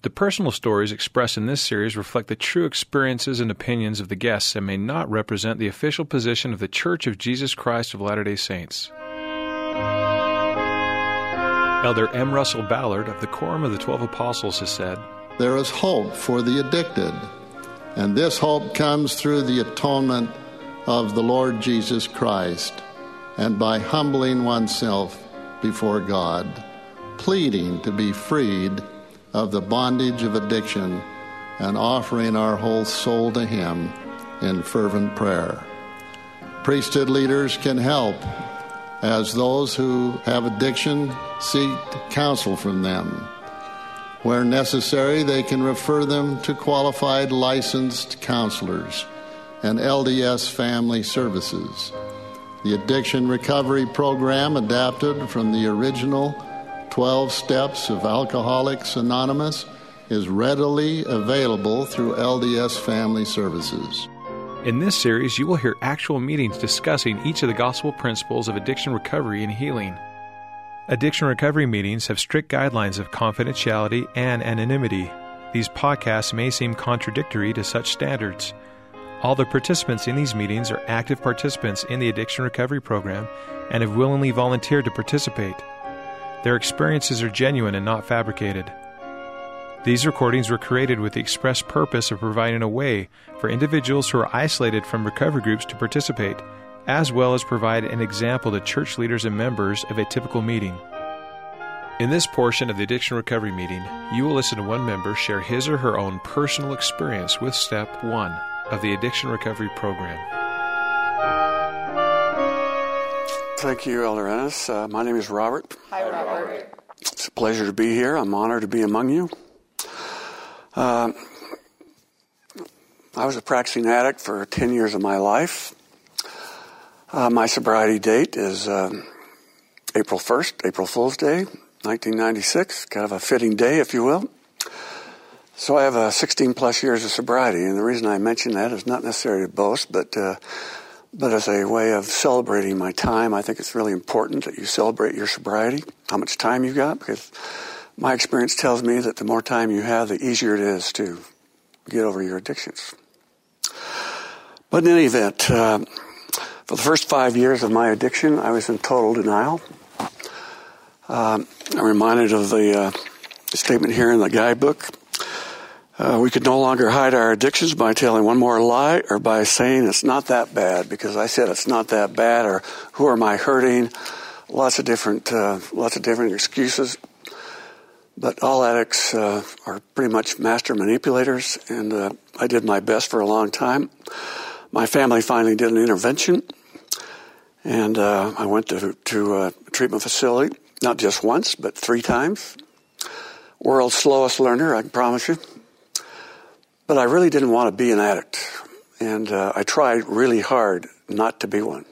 The personal stories expressed in this series reflect the true experiences and opinions of the guests and may not represent the official position of the Church of Jesus Christ of Latter-day Saints. Elder M. Russell Ballard of the Quorum of the 12 Apostles has said, "There is hope for the addicted, and this hope comes through the atonement of the Lord Jesus Christ and by humbling oneself before God, pleading to be freed of the bondage of addiction and offering our whole soul to Him in fervent prayer. Priesthood leaders can help as those who have addiction seek counsel from them. Where necessary, they can refer them to qualified licensed counselors and LDS family services. The Addiction Recovery Program, adapted from the original 12 Steps of Alcoholics Anonymous, is readily available through LDS Family Services. In this series, you will hear actual meetings discussing each of the gospel principles of addiction recovery and healing. Addiction recovery meetings have strict guidelines of confidentiality and anonymity. These podcasts may seem contradictory to such standards. All the participants in these meetings are active participants in the Addiction Recovery Program and have willingly volunteered to participate. Their experiences are genuine and not fabricated. These recordings were created with the express purpose of providing a way for individuals who are isolated from recovery groups to participate, as well as provide an example to church leaders and members of a typical meeting. In this portion of the Addiction Recovery meeting, you will listen to one member share his or her own personal experience with Step 1 of the Addiction Recovery Program. Thank you, Elder Ennis. My name is Robert. Hi, Robert. It's a pleasure to be here. I'm honored to be among you. I was a practicing addict for 10 years of my life. My sobriety date is April 1st, April Fool's Day, 1996, kind of a fitting day, if you will. So I have 16 plus years of sobriety, and the reason I mention that is not necessarily to boast, but as a way of celebrating my time. I think it's really important that you celebrate your sobriety, how much time you've got, because my experience tells me that the more time you have, the easier it is to get over your addictions. But in any event, for the first 5 years of my addiction, I was in total denial. I'm reminded of the statement here in the guidebook. We could no longer hide our addictions by telling one more lie or by saying it's not that bad because I said it's not that bad, or who am I hurting? Lots of different excuses. But all addicts are pretty much master manipulators, and I did my best for a long time. My family finally did an intervention, and I went to a treatment facility, not just once, but 3 times. World's slowest learner, I can promise you. But I really didn't want to be an addict, and I tried really hard not to be one.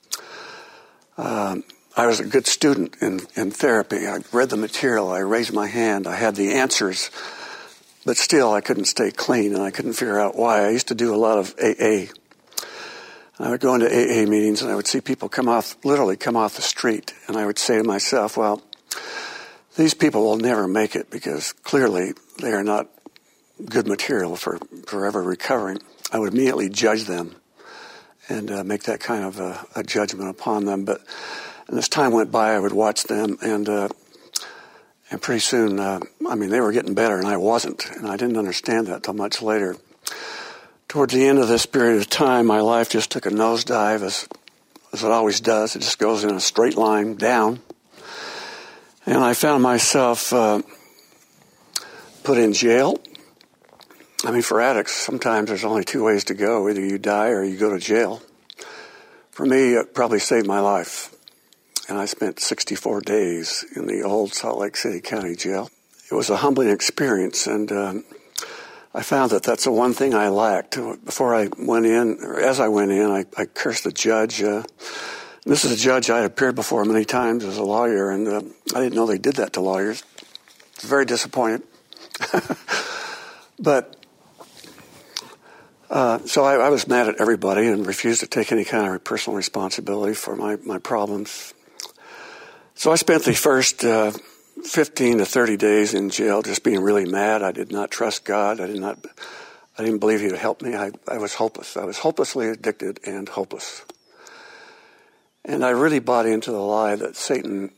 I was a good student in therapy. I read the material, I raised my hand, I had the answers, but still I couldn't stay clean, and I couldn't figure out why. I used to do a lot of AA. I would go into AA meetings, and I would see people literally come off the street, and I would say to myself, well, these people will never make it because clearly they are not good material for forever recovering. I would immediately judge them and make that kind of a judgment upon them. But as time went by, I would watch them, and pretty soon, they were getting better, and I wasn't, and I didn't understand that till much later. Towards the end of this period of time, my life just took a nosedive, as it always does. It just goes in a straight line down. And I found myself put in jail. For addicts, sometimes there's only 2 ways to go. Either you die or you go to jail. For me, it probably saved my life. And I spent 64 days in the old Salt Lake City County Jail. It was a humbling experience, and I found that that's the one thing I lacked. Before I went in, or as I went in, I cursed the judge. This is a judge I had appeared before many times as a lawyer, and I didn't know they did that to lawyers. I was very disappointed. But so I was mad at everybody and refused to take any kind of personal responsibility for my problems. So I spent the first 15 to 30 days in jail just being really mad. I did not trust God. I didn't believe he would help me. I was hopeless. I was hopelessly addicted and hopeless. And I really bought into the lie that Satan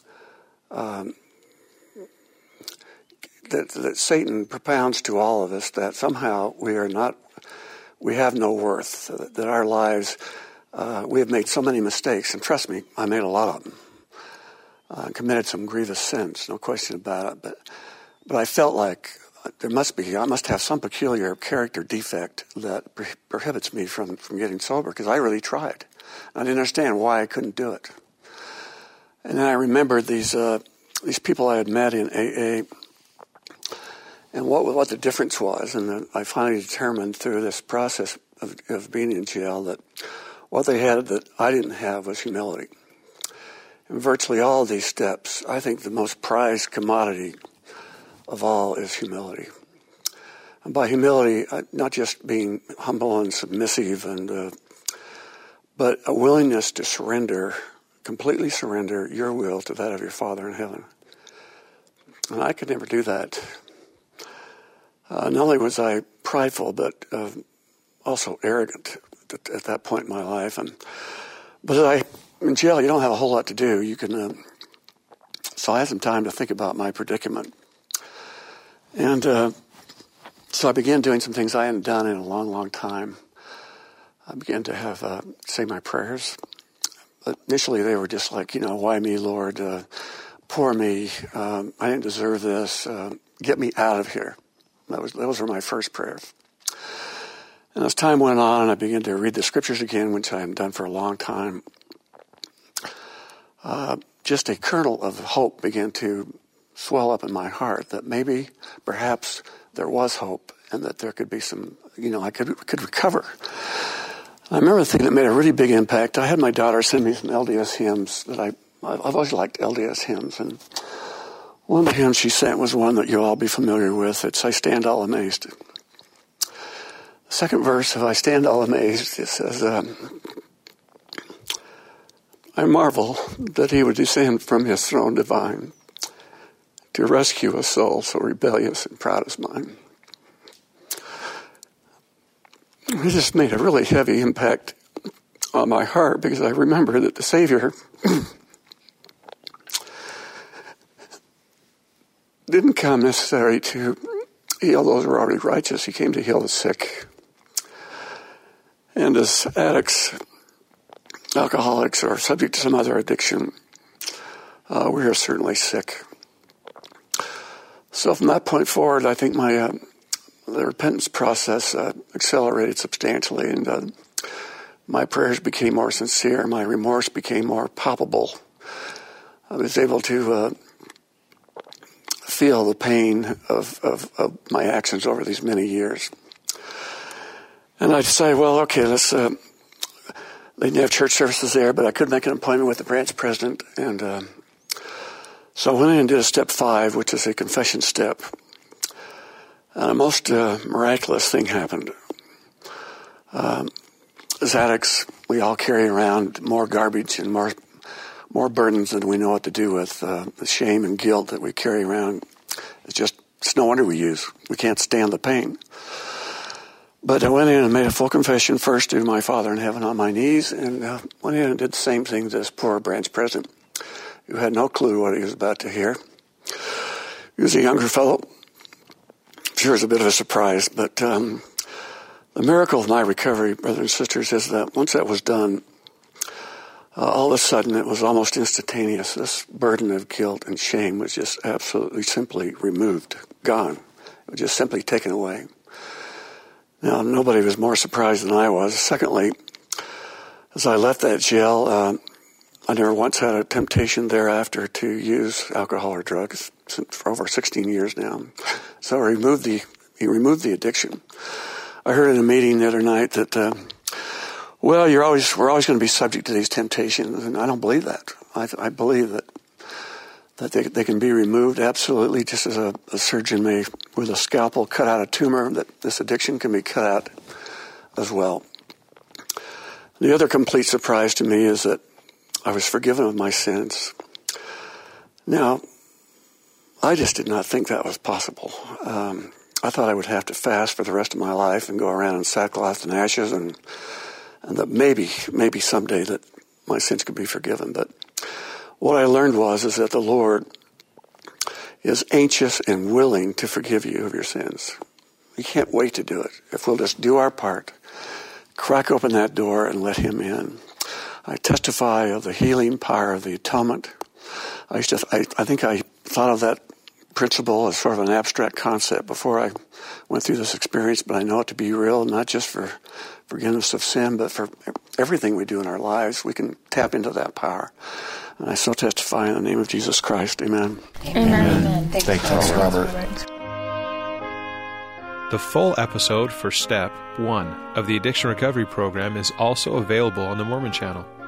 that Satan propounds to all of us, that somehow we have no worth, that our lives, we have made so many mistakes. And trust me, I made a lot of them. Committed some grievous sins, no question about it. But I felt like I must have some peculiar character defect that prohibits me from getting sober, because I really tried. I didn't understand why I couldn't do it. And then I remembered these people I had met in AA and what the difference was. And then I finally determined through this process of being in jail that what they had that I didn't have was humility. In virtually all of these steps, I think the most prized commodity of all is humility. And by humility, not just being humble and submissive, but a willingness to completely surrender your will to that of your Father in heaven. And I could never do that. Not only was I prideful, but also arrogant at that point in my life. But in jail, you don't have a whole lot to do. You can. So I had some time to think about my predicament, and so I began doing some things I hadn't done in a long, long time. I began to say my prayers. But initially, they were just like, why me, Lord? Poor me. I didn't deserve this. Get me out of here. Those were my first prayers. And as time went on, I began to read the scriptures again, which I hadn't done for a long time. Just a kernel of hope began to swell up in my heart that maybe, perhaps, there was hope and that there could be some, I could recover. I remember the thing that made a really big impact. I had my daughter send me some LDS hymns that I've always liked LDS hymns, and one of the hymns she sent was one that you'll all be familiar with. It's I Stand All Amazed. The second verse of I Stand All Amazed, it says, I marvel that he would descend from his throne divine to rescue a soul so rebellious and proud as mine. It just made a really heavy impact on my heart, because I remember that the Savior didn't come necessarily to heal those who are already righteous. He came to heal the sick. And as addicts, alcoholics, or subject to some other addiction, we are certainly sick. So from that point forward, I think the repentance process accelerated substantially, and my prayers became more sincere. My remorse became more palpable. I was able to feel the pain of my actions over these many years. And I decided, well, okay, let's. They didn't have church services there, but I could make an appointment with the branch president, and so I went in and did a step 5, which is a confession step. And a most miraculous thing happened. As addicts, we all carry around more garbage and more burdens than we know what to do with. The shame and guilt that we carry around, it's no wonder we can't stand the pain. But I went in and made a full confession first to my Father in heaven on my knees, and went in and did the same thing to this poor branch president who had no clue what he was about to hear. He was a younger fellow. Sure, it was a bit of a surprise, but the miracle of my recovery, brothers and sisters, is that once that was done, all of a sudden it was almost instantaneous. This burden of guilt and shame was just absolutely simply removed, gone. It was just simply taken away. Now, nobody was more surprised than I was. Secondly, as I left that jail, I never once had a temptation thereafter to use alcohol or drugs for over 16 years now. So he removed the addiction. I heard in a meeting the other night that, we're always going to be subject to these temptations, and I don't believe that. I believe that they can be removed absolutely, just as a surgeon may, with a scalpel, cut out a tumor, that this addiction can be cut out as well. The other complete surprise to me is that I was forgiven of my sins. Now, I just did not think that was possible. I thought I would have to fast for the rest of my life and go around in sackcloth and ashes, and that maybe someday that my sins could be forgiven. But what I learned is that the Lord is anxious and willing to forgive you of your sins. He can't wait to do it. If we'll just do our part, crack open that door and let him in. I testify of the healing power of the atonement. I think I thought of that principle as sort of an abstract concept before I went through this experience, but I know it to be real, not just for forgiveness of sin, but for everything we do in our lives. We can tap into that power. And I so testify in the name of Jesus Christ. Amen. Amen. Thank you, Robert. The full episode for Step 1 of the Addiction Recovery Program is also available on the Mormon Channel.